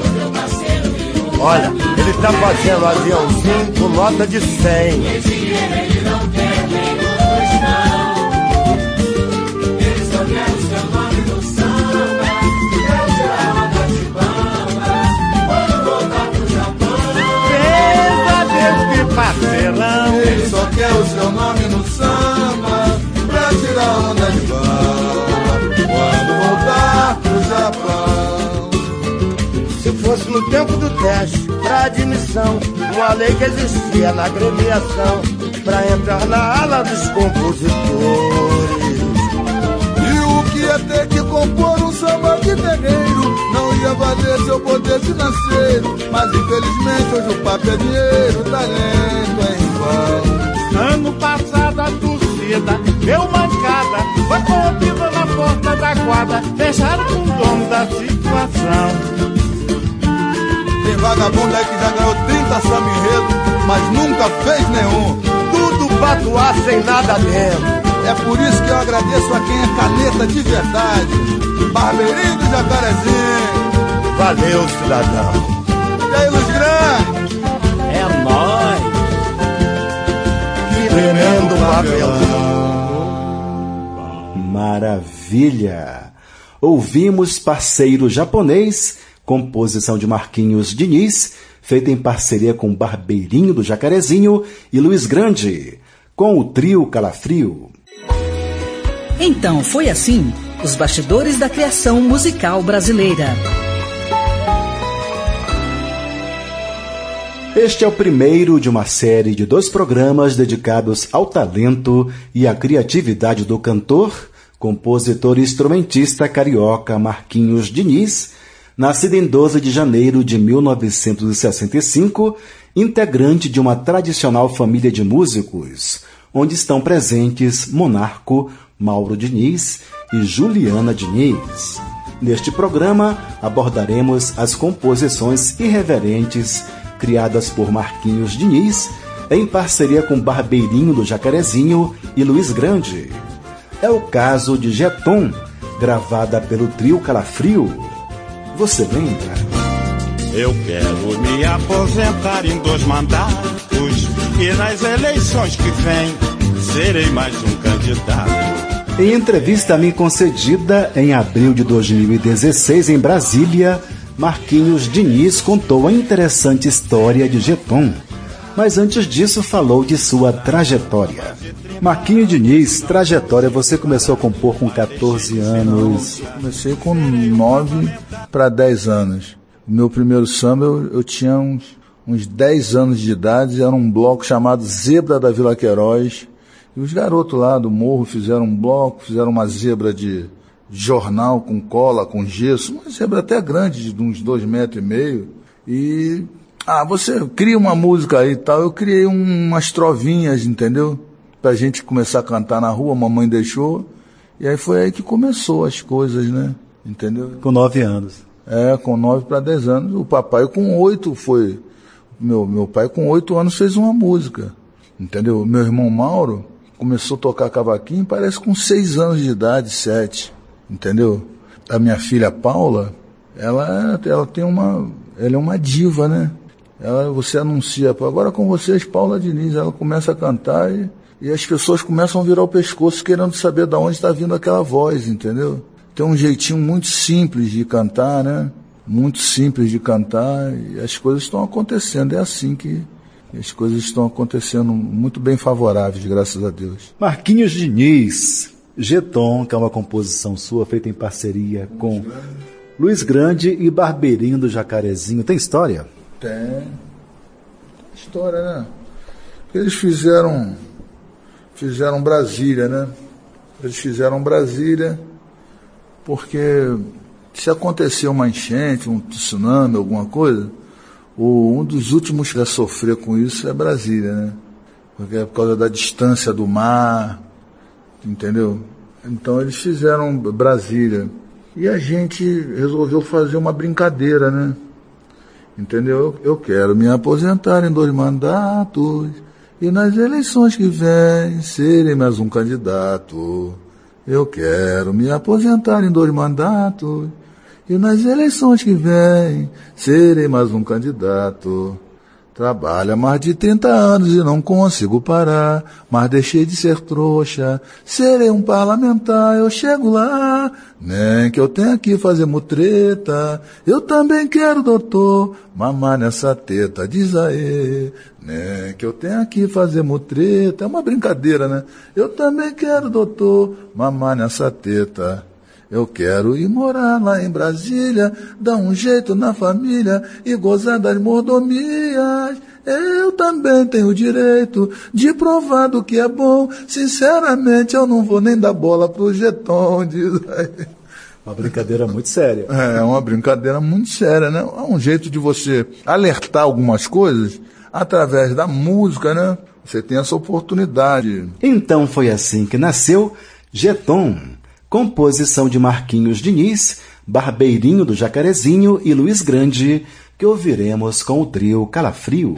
Olha, ele tá fazendo aviãozinho com nota de cem. Ele não quer nenhum tostão. Ele só quer o seu nome no samba pra tirar onda de bamba quando voltar pro Japão. Verdadeiro que parceirão. Ele só quer o seu nome no samba pra tirar onda de bamba quando voltar pro Japão. Se fosse no tempo do teste pra admissão, uma lei que existia na agremiação pra entrar na ala dos compositores. E o que ia ter que compor um samba de terreiro não ia valer seu poder financeiro, mas infelizmente hoje o papo é dinheiro, talento é em vão. Ano passado a torcida deu mancada, foi corrompida na porta da quadra, deixaram com o dono da situação. Tem vagabundo aí que já ganhou trinta samba enredo, mas nunca fez nenhum. Tudo pra atuar sem nada dentro. É por isso que eu agradeço a quem é caneta de verdade, Barbeirinho do Jacarezinho. Valeu, cidadão. E aí, Luz Grande? É nóis. Que tremendo papelão. Maravilha! Ouvimos Parceiro Japonês, composição de Marquinhos Diniz, feita em parceria com Barbeirinho do Jacarezinho e Luiz Grande, com o trio Calafrio. Então foi assim, os bastidores da criação musical brasileira. Este é o primeiro de uma série de dois programas dedicados ao talento e à criatividade do cantor, compositor e instrumentista carioca Marquinhos Diniz, nascido em doze de janeiro de mil novecentos e sessenta e cinco, integrante de uma tradicional família de músicos, onde estão presentes Monarco, Mauro Diniz e Juliana Diniz. Neste programa, abordaremos as composições irreverentes criadas por Marquinhos Diniz, em parceria com Barbeirinho do Jacarezinho e Luiz Grande. É o caso de Jeton, gravada pelo trio Calafrio. Você lembra? Eu quero me aposentar em dois mandatos e nas eleições que vêm serei mais um candidato. Em entrevista a mim concedida em abril de dois mil e dezesseis em Brasília, Marquinhos Diniz contou a interessante história de Jeton. Mas antes disso falou de sua trajetória. Marquinhos Diniz, trajetória, você começou a compor com catorze anos. Comecei com nove para dez anos. O meu primeiro samba eu, eu tinha uns, uns dez anos de idade, era um bloco chamado Zebra da Vila Queiroz. E os garotos lá do morro fizeram um bloco, fizeram uma zebra de jornal com cola, com gesso, uma zebra até grande, de uns dois metros e meio. E, ah, você cria uma música aí e tal. Eu criei um, umas trovinhas, entendeu? Pra gente começar a cantar na rua, a mamãe deixou. E aí foi aí que começou as coisas, né? Entendeu? Com nove anos. É, com nove para dez anos. O papai com oito foi... Meu, meu pai com oito anos fez uma música, entendeu? Meu irmão Mauro começou a tocar cavaquinho, parece com seis anos de idade, sete, entendeu? A minha filha Paula, ela, ela tem uma, ela é uma diva, né? Ela, você anuncia, agora com vocês, Paula Diniz, ela começa a cantar e, e as pessoas começam a virar o pescoço querendo saber de onde está vindo aquela voz, entendeu? Tem um jeitinho muito simples de cantar, né? Muito simples de cantar e as coisas estão acontecendo, é assim que as coisas estão acontecendo muito bem favoráveis, graças a Deus. Marquinhos Diniz, Jeton, que é uma composição sua feita em parceria com Luiz Grande e Barbeirinho do Jacarezinho. Tem história? Tem. História, né? Porque eles fizeram, fizeram Brasília, né? Eles fizeram Brasília porque se acontecer uma enchente, um tsunami, alguma coisa, o, um dos últimos a sofrer com isso é Brasília, né? Porque é por causa da distância do mar, entendeu? Então eles fizeram Brasília. E a gente resolveu fazer uma brincadeira, né? Entendeu? Eu, eu quero me aposentar em dois mandatos e nas eleições que vêm serei mais um candidato. Eu quero me aposentar em dois mandatos e nas eleições que vêm serei mais um candidato. Trabalho há mais de trinta anos e não consigo parar, mas deixei de ser trouxa. Serei um parlamentar, eu chego lá, nem que eu tenha que fazer mutreta. Eu também quero, doutor, mamar nessa teta, diz aí. Nem que eu tenha que fazer mutreta. É uma brincadeira, né? Eu também quero, doutor, mamar nessa teta. Eu quero ir morar lá em Brasília, dar um jeito na família e gozar das mordomias. Eu também tenho o direito de provar do que é bom. Sinceramente, eu não vou nem dar bola pro jeton, diz aí. Uma brincadeira muito séria. É, uma brincadeira muito séria, né? É um jeito de você alertar algumas coisas através da música, né? Você tem essa oportunidade. Então foi assim que nasceu Jeton, composição de Marquinhos Diniz, Barbeirinho do Jacarezinho e Luiz Grande, que ouviremos com o trio Calafrio.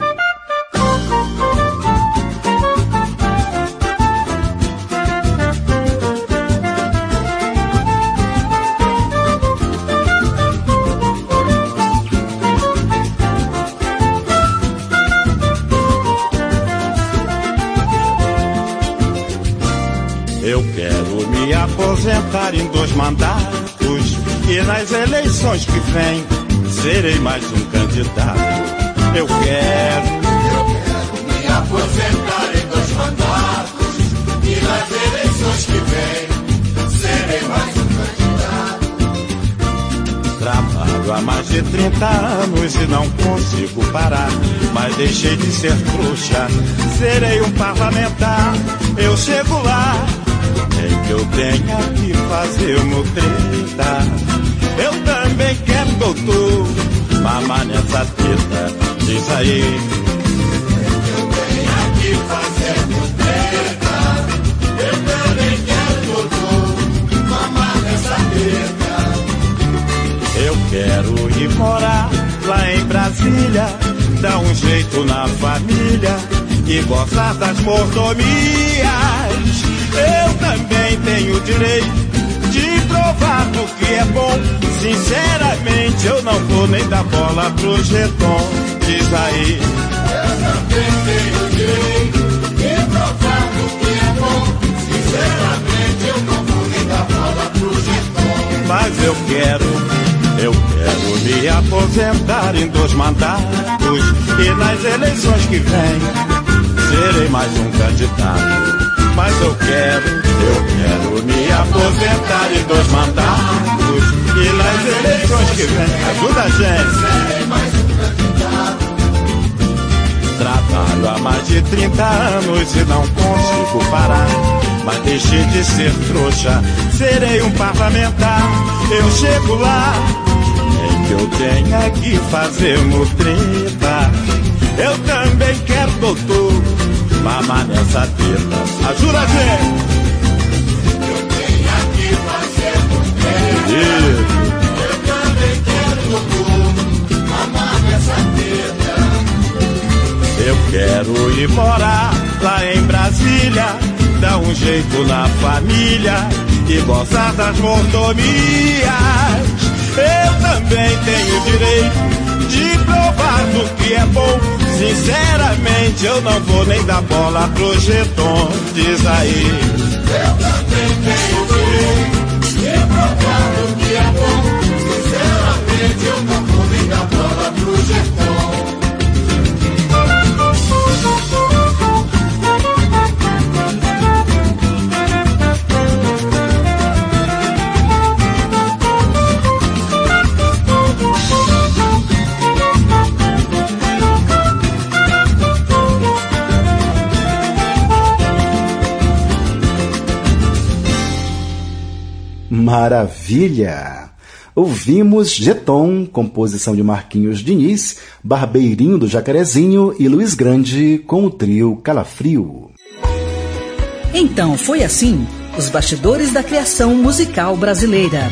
Eu quero me aposentar em dois mandatos e nas eleições que vêm serei mais um candidato. Eu quero, eu quero me aposentar em dois mandatos e nas eleições que vêm serei mais um candidato. Trabalho há mais de trinta anos e não consigo parar, mas deixei de ser trouxa, serei um parlamentar. Eu chego lá, nem que eu tenha que fazer no trinta. Eu também quero, doutor, mamar nessa teta, diz aí. Nem que eu tenha que fazer no trinta. Eu também quero, doutor, mamar nessa teta. Eu quero ir morar lá em Brasília, dar um jeito na família e gozar das mordomias. Eu também tenho o direito de provar do que é bom. Sinceramente, eu não vou nem dar bola pro jeton, diz aí. Eu também tenho o direito de provar do que é bom. Sinceramente, eu não vou nem dar bola pro jeton. Mas eu quero, eu quero me aposentar em dois mandatos e nas eleições que vêm serei mais um candidato. Mas eu quero, eu quero me aposentar em dois mandatos e nas eleições que vêm, ajuda a gente. Trabalho há mais de trinta anos e não consigo parar, mas deixei de ser trouxa, serei um parlamentar. Eu chego lá, nem que eu tenha que fazer no trinta. Eu também quero, doutor, mamar nessa teta, ajuda a gente. Eu tenho que fazer no trinta. Eu também quero, doutor, mamar nessa teta. Eu quero ir morar lá em Brasília, dar um jeito na família e gozar das mordomias. Eu também tenho direito de provar do que é bom. Sinceramente, eu não vou nem dar bola pro jeton, diz aí. Eu também tenho direito de provar do que é bom. Sinceramente, eu não vou nem dar bola pro jeton. Maravilha! Ouvimos Jeton, composição de Marquinhos Diniz, Barbeirinho do Jacarezinho e Luiz Grande com o trio Calafrio. Então foi assim, os bastidores da criação musical brasileira.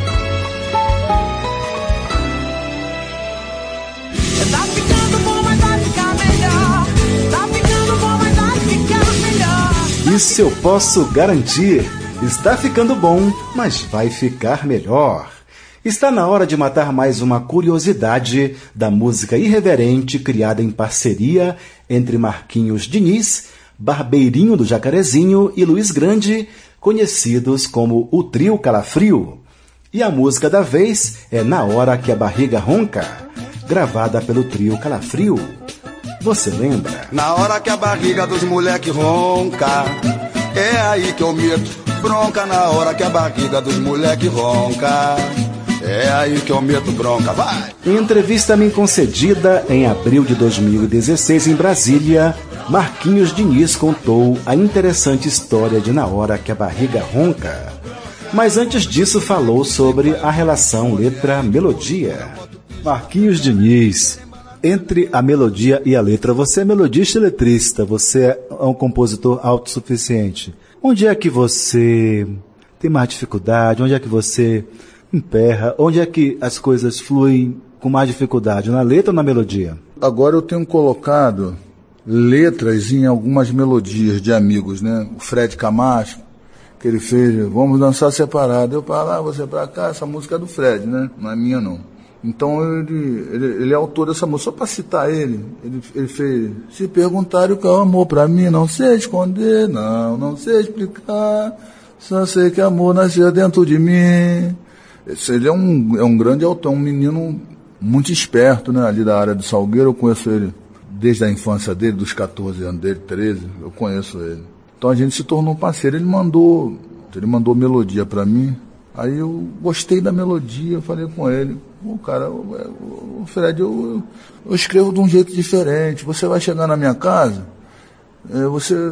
Tá ficando bom, mas vai ficar melhor. Tá ficando bom, mas vai ficar melhor. Isso eu posso garantir. Está ficando bom, mas vai ficar melhor. Está na hora de matar mais uma curiosidade da música irreverente criada em parceria entre Marquinhos Diniz, Barbeirinho do Jacarezinho e Luiz Grande, conhecidos como o trio Calafrio. E a música da vez é Na Hora que a Barriga Ronca, gravada pelo trio Calafrio. Você lembra? Na hora que a barriga dos moleque ronca, é aí que eu meto bronca na hora que a barriga dos moleque ronca. É aí que eu meto bronca, vai! Em entrevista a mim concedida em abril de dois mil e dezesseis em Brasília, Marquinhos Diniz contou a interessante história de Na Hora que a Barriga Ronca. Mas antes disso falou sobre a relação letra-melodia. Marquinhos Diniz, entre a melodia e a letra, você é melodista e letrista, você é um compositor autossuficiente. Onde é que você tem mais dificuldade? Onde é que você emperra? Onde é que as coisas fluem com mais dificuldade? Na letra ou na melodia? Agora eu tenho colocado letras em algumas melodias de amigos, né? O Fred Camacho, que ele fez, vamos dançar separado. Eu para lá, você para cá, essa música é do Fred, né? Não é minha, não. Então ele, ele, ele é autor dessa música. Só para citar ele, ele, ele fez, se perguntarem o que é o amor para mim, não sei esconder, não, não sei explicar, só sei que amor nasceu dentro de mim. Ele é um, é um grande autor, um menino muito esperto, né? Ali da área do Salgueiro, eu conheço ele desde a infância dele, dos catorze anos dele, treze, eu conheço ele. Então a gente se tornou parceiro, ele mandou, ele mandou melodia para mim, aí eu gostei da melodia, eu falei com ele, pô, cara, o Fred, eu, eu escrevo de um jeito diferente, você vai chegar na minha casa, você,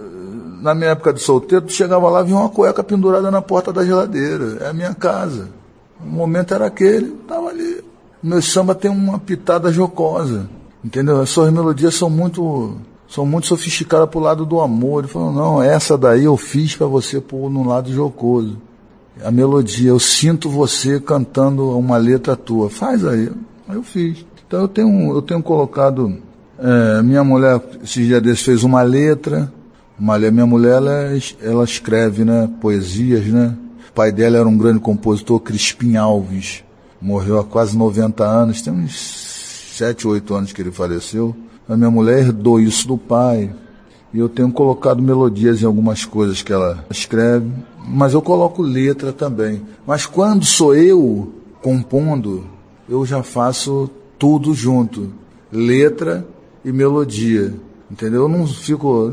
na minha época de solteiro, tu chegava lá e via uma cueca pendurada na porta da geladeira, é a minha casa, o momento era aquele, tava ali, meu samba tem uma pitada jocosa, entendeu? As suas melodias são muito... são muito sofisticadas pro lado do amor. Ele falou, não, essa daí eu fiz para você pôr no lado jocoso. A melodia, eu sinto você cantando uma letra tua. Faz aí. Aí eu fiz. Então eu tenho, eu tenho colocado, é, minha mulher, esses dias desses, fez uma letra. Uma, minha mulher, ela, ela escreve, né, poesias, né. O pai dela era um grande compositor, Crispim Alves. Morreu há quase noventa anos, tem uns sete, oito anos que ele faleceu. A minha mulher herdou isso do pai, e eu tenho colocado melodias em algumas coisas que ela escreve, mas eu coloco letra também. Mas quando sou eu compondo, eu já faço tudo junto, letra e melodia, entendeu? Eu não fico...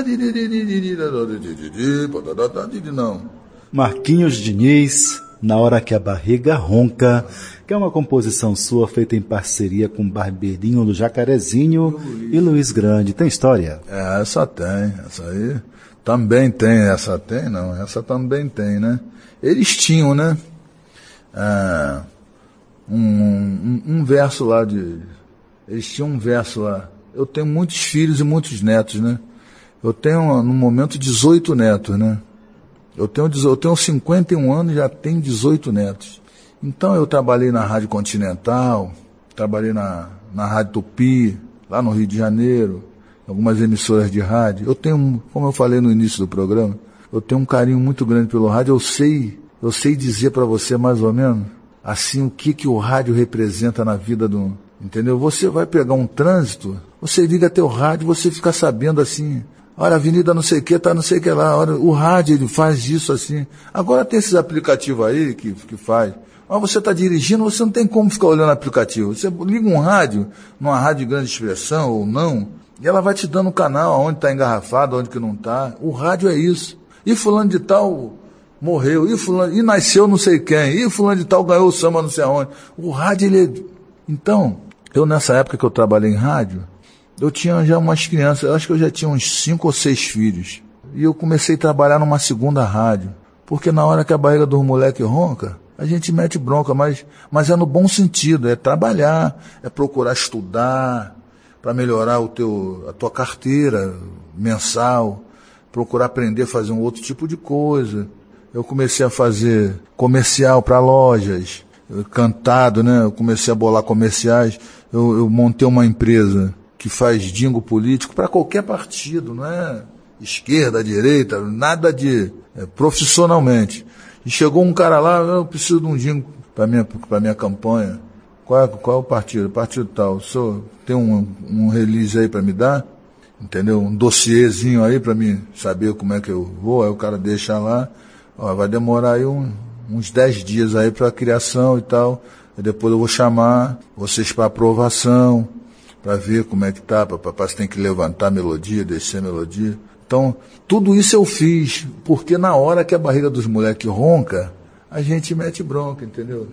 não. Marquinhos Diniz, Na Hora que a Barriga Ronca, que é uma composição sua feita em parceria com Barbeirinho do Jacarezinho e Luiz Grande. Tem história? É, essa tem, essa aí também tem, essa tem, não, essa também tem, né? Eles tinham, né, é, um, um, um verso lá de... Eles tinham um verso lá. Eu tenho muitos filhos e muitos netos, né? Eu tenho, no momento, dezoito netos, né? Eu tenho, eu tenho cinquenta e um anos e já tenho dezoito netos. Então eu trabalhei na Rádio Continental, trabalhei na, na Rádio Tupi, lá no Rio de Janeiro, algumas emissoras de rádio. Eu tenho, como eu falei no início do programa, eu tenho um carinho muito grande pelo rádio. Eu sei, eu sei dizer para você mais ou menos, assim, o que, que o rádio representa na vida do... Entendeu? Você vai pegar um trânsito, você liga teu rádio, você fica sabendo assim... Olha, a avenida não sei o que, tá não sei o que lá. Olha, o rádio, ele faz isso assim. Agora tem esses aplicativos aí que, que faz. Mas você está dirigindo, você não tem como ficar olhando o aplicativo. Você liga um rádio, numa rádio de grande expressão ou não, e ela vai te dando o canal, onde está engarrafado, onde que não está. O rádio é isso. E fulano de tal morreu, e fulano, e nasceu não sei quem, e fulano de tal ganhou o samba não sei aonde. O rádio, ele é... Então, eu nessa época que eu trabalhei em rádio, eu tinha já umas crianças, eu acho que eu já tinha uns cinco ou seis filhos. E eu comecei a trabalhar numa segunda rádio. Porque na hora que a barriga dos moleque ronca, a gente mete bronca, mas, mas é no bom sentido, é trabalhar, é procurar estudar, para melhorar o teu, a tua carteira mensal, procurar aprender a fazer um outro tipo de coisa. Eu comecei a fazer comercial para lojas, cantado, né? Eu comecei a bolar comerciais, eu, eu montei uma empresa que faz dingo político para qualquer partido, não é esquerda, direita, nada de... É, profissionalmente. E chegou um cara lá, eu preciso de um dingo para minha, para minha campanha. Qual é, qual é o partido? Partido tal. O senhor tem um, um release aí para me dar? Entendeu? Um dossiêzinho aí para mim saber como é que eu vou. Aí o cara deixa lá. Ó, vai demorar aí um, uns dez dias aí para criação e tal. E depois eu vou chamar vocês para aprovação, para ver como é que tá, para se tem que levantar a melodia, descer a melodia. Então, tudo isso eu fiz, porque na hora que a barriga dos moleques ronca, a gente mete bronca, entendeu?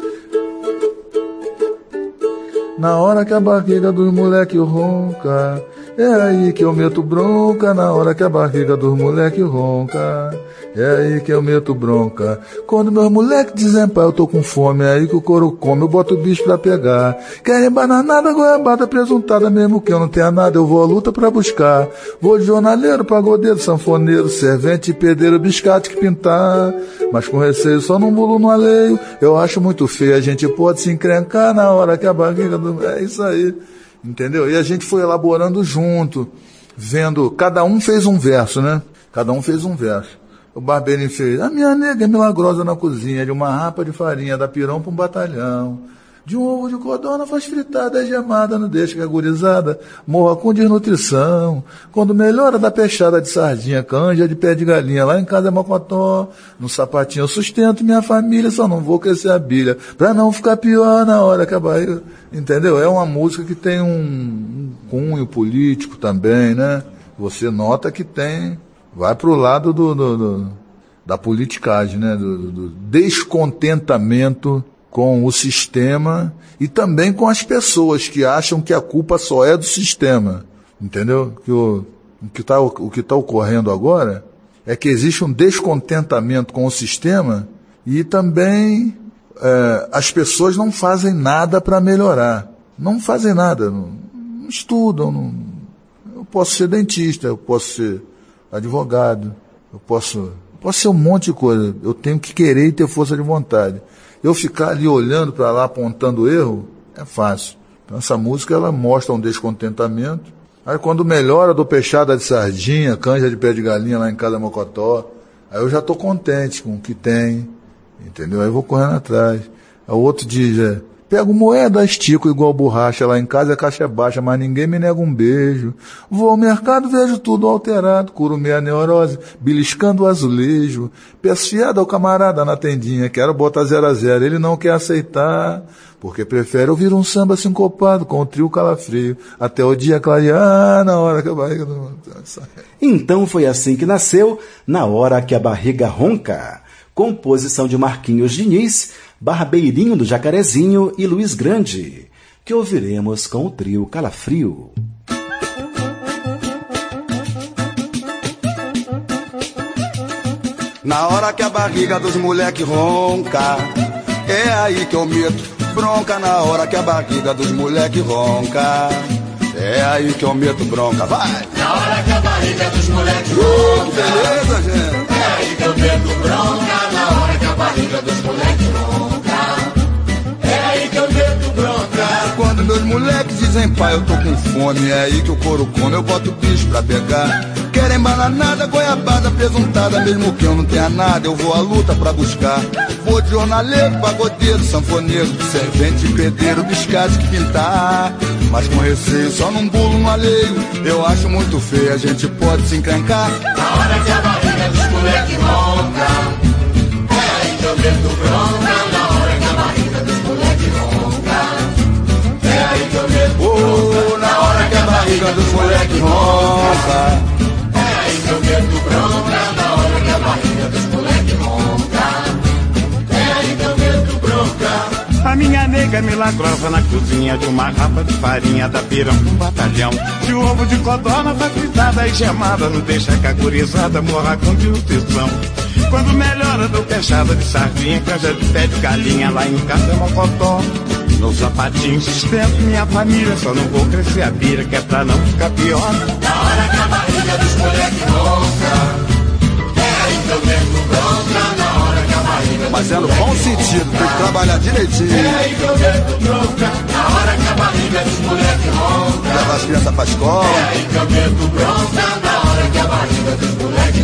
Na hora que a barriga dos moleques ronca, é aí que eu meto bronca. Na hora que a barriga dos moleques ronca, é aí que eu meto bronca. Quando meus moleques dizem, pai, eu tô com fome, é aí que o couro come, eu boto o bicho pra pegar. Querem bananada, goiabada, presuntada, mesmo que eu não tenha nada, eu vou à luta pra buscar. Vou de jornaleiro, pagodeiro, sanfoneiro, servente, pedreiro, biscate que pintar. Mas com receio, só não bulo no alheio. Eu acho muito feio, a gente pode se encrencar na hora que a barriga do... É isso aí, entendeu? E a gente foi elaborando junto, vendo... Cada um fez um verso, né? Cada um fez um verso. O Barbeirinho fez: a minha nega é milagrosa na cozinha, de uma rapa de farinha, da pirão pra um batalhão. De um ovo de codorna faz fritada, é gemada, não deixa que a gurizada morra com desnutrição. Quando melhora da peixada de sardinha, canja de pé de galinha, lá em casa é mocotó. No sapatinho eu sustento minha família, só não vou crescer a bilha, pra não ficar pior na hora que a barriga... Entendeu? É uma música que tem um, um cunho político também, né? Você nota que tem... Vai pro lado do, do, do, da politicagem, né? Do, do descontentamento com o sistema e também com as pessoas que acham que a culpa só é do sistema, entendeu? Que o, o que está o que tá ocorrendo agora é que existe um descontentamento com o sistema e também é, as pessoas não fazem nada para melhorar, não fazem nada, não, não estudam, não, eu posso ser dentista, eu posso ser advogado, eu posso, posso ser um monte de coisa, eu tenho que querer e ter força de vontade. Eu ficar ali olhando para lá, apontando erro, é fácil. Então essa música, ela mostra um descontentamento. Aí quando melhora, do peixada de sardinha, canja de pé de galinha lá em casa Mocotó, aí eu já estou contente com o que tem, entendeu? Aí eu vou correndo atrás. Aí o outro diz, é, pego moeda, estico igual borracha, lá em casa a caixa é baixa, mas ninguém me nega um beijo. Vou ao mercado, vejo tudo alterado, curo meia neurose, beliscando o azulejo. Peço fiado ao camarada na tendinha, quero botar zero a zero, ele não quer aceitar, porque prefere ouvir um samba sincopado com o trio calafrio, até o dia clarear na hora que a barriga... Não... Então foi assim que nasceu Na Hora que a Barriga Ronca. Composição de Marquinhos Diniz, Barbeirinho do Jacarezinho e Luiz Grande, que ouviremos com o trio Calafrio. Na hora que a barriga dos moleque ronca, é aí que eu meto bronca. Na hora que a barriga dos moleque ronca, é aí que eu meto bronca. Vai! Na hora que a barriga dos moleque ronca, beleza, gente? É aí que eu meto bronca. Na hora que a barriga dos moleque ronca, é aí que eu meto bronca. Quando meus moleques dizem, pai, eu tô com fome, é aí que o couro come, eu boto o bicho pra pegar. Querem bananada, goiabada, presuntada, mesmo que eu não tenha nada, eu vou à luta pra buscar. Vou de jornaleiro, pagodeiro, sanfoneiro, servente, pedreiro, biscate que pintar. Mas com receio, só num bulo no alheio, eu acho muito feio, a gente pode se encrencar. Na hora que a barriga dos moleque ronca, é aí que eu meto bronca. Na hora que a barriga dos moleque ronca, é aí que eu meto bronca. Oh, na hora que a barriga dos moleque ronca, eu meto bronca. Na hora que a barriga dos moleque ronca, é aí que eu meto bronca. A minha nega milagrosa na cozinha, de uma rapa de farinha, da pirão um batalhão. De um ovo de codorna tá fritada e gemada, não deixa que a gurizada morra com desnutrição. Quando melhora, dou peixada de sardinha, canja de pé de galinha, lá em casa é mocotó. No sapatinho sustento minha família, só não vou crescer a pira, que é pra não ficar pior. Na hora que a barriga dos moleque ronca, é aí que eu meto bronca. Na hora que a barriga mas é no bom sentido, tem que trabalhar direitinho. É aí que eu meto bronca. Na hora que a barriga dos moleque ronca, leva as crianças pra escola. É aí que eu meto bronca. Na hora que a barriga dos moleque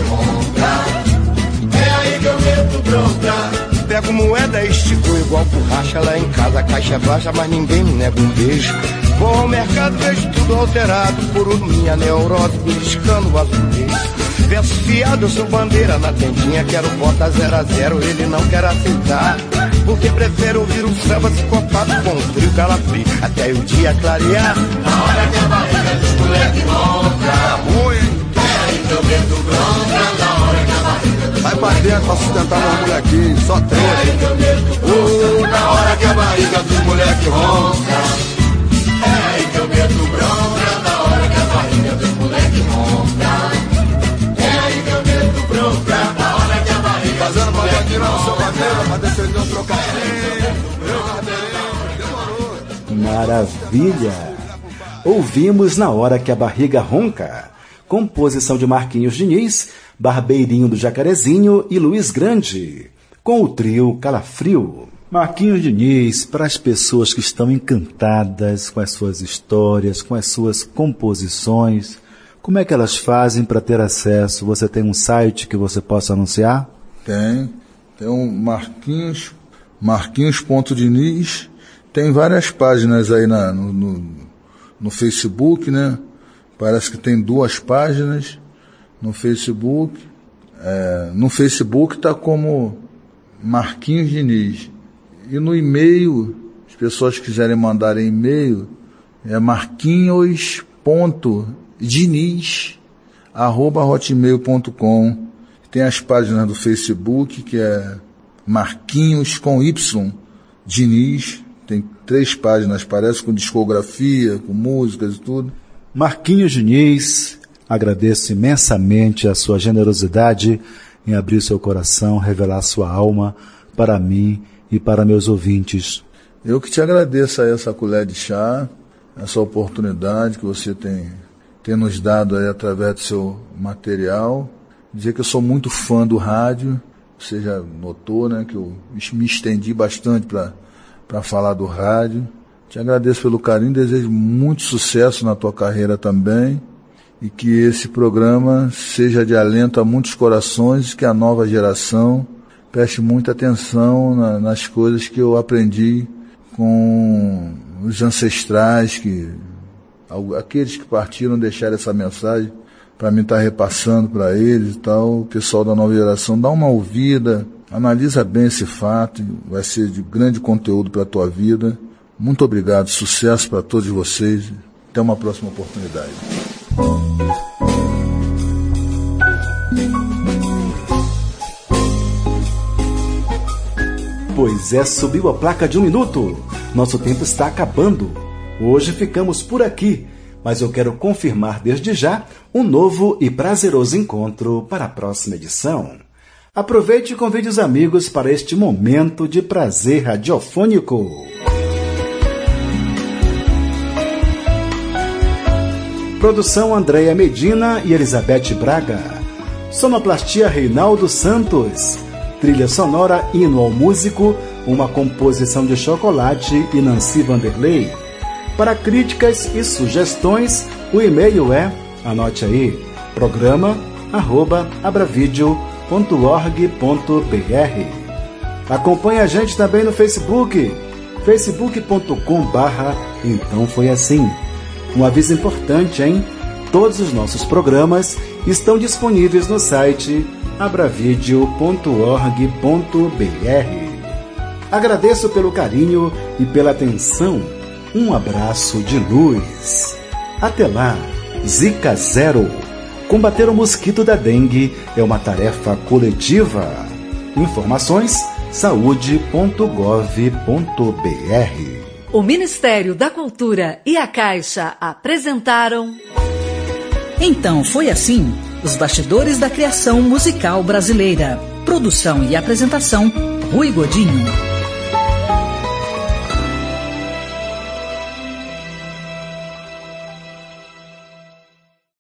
ronca, é aí que eu meto bronca. Pego moeda, estico igual borracha, lá em casa a caixa é baixa, mas ninguém me nega um beijo. Vou ao mercado, vejo tudo alterado, por minha neurose, beliscando o azulejo. Peço fiado, eu sou bandeira na tendinha, quero bota zero a zero, ele não quer aceitar, porque prefere ouvir um samba psicopado com o trio calafrio, até o dia clarear. Na hora que a barriga dos moleque ronca, tá ruim, é aí que eu meto bronca na hora que a barriga dos Vai pra dentro pra sustentar meus molequinhos, só É três. aí que eu meto bronca na hora que a barriga dos moleque ronca. É aí que eu meto bronca na hora que a barriga dos moleque ronca. É aí que eu meto bronca na hora que a barriga dos Fazendo pra moleque tirar o seu ronca. cabelo, pra defender um trocadinho. Meu cabelinho, demorou. Maravilha! Ouvimos Na Hora que a Barriga Ronca, composição de Marquinhos Diniz, Barbeirinho do Jacarezinho e Luiz Grande, com o trio Calafrio. Marquinhos Diniz, para as pessoas que estão encantadas com as suas histórias, com as suas composições, como é que elas fazem para ter acesso? Você tem um site que você possa anunciar? Tem. Tem um Marquinhos, Marquinhos.Diniz. Tem várias páginas aí na, no, no, no Facebook, né? Parece que tem duas páginas no Facebook. É, no Facebook está como Marquinhos Diniz. E no e-mail, as pessoas que quiserem mandarem e-mail, é marquinhos.diniz arroba hotmail ponto com. Tem as páginas do Facebook, que é Marquinhos com Y, Diniz. Tem três páginas, parece, com discografia, com músicas e tudo. Marquinhos Diniz, agradeço imensamente a sua generosidade em abrir seu coração, revelar sua alma para mim e para meus ouvintes. Eu que te agradeço aí essa colher de chá, essa oportunidade que você tem, tem nos dado aí através do seu material. Dizer que eu sou muito fã do rádio, você já notou, né, que eu me estendi bastante para para falar do rádio. Te agradeço pelo carinho, desejo muito sucesso na tua carreira também e que esse programa seja de alento a muitos corações, que a nova geração preste muita atenção na, nas coisas que eu aprendi com os ancestrais, que aqueles que partiram deixaram essa mensagem para mim estar repassando para eles e tal. O pessoal da nova geração, dá uma ouvida, analisa bem esse fato, vai ser de grande conteúdo para a tua vida. Muito obrigado, sucesso para todos vocês. Até uma próxima oportunidade. Pois é, subiu a placa de um minuto. Nosso tempo está acabando. Hoje ficamos por aqui, mas eu quero confirmar desde já um novo e prazeroso encontro para a próxima edição. Aproveite e convide os amigos para este momento de prazer radiofônico. Produção Andréia Medina e Elizabeth Braga. Sonoplastia Reinaldo Santos. Trilha sonora Hino ao Músico, uma composição de Chocolate e Nancy Vanderlei. Para críticas e sugestões, o e-mail é, anote aí, programa arroba abravideo ponto org ponto br. Acompanhe a gente também no Facebook, facebook ponto com barra então foi assim. Um aviso importante, hein? Todos os nossos programas estão disponíveis no site abravideo ponto org ponto br. Agradeço pelo carinho e pela atenção. Um abraço de luz. Até lá, Zika Zero. Combater o mosquito da dengue é uma tarefa coletiva. Informações saúde ponto gov ponto br. O Ministério da Cultura e a Caixa apresentaram... Então foi assim, os bastidores da criação musical brasileira. Produção e apresentação, Rui Godinho.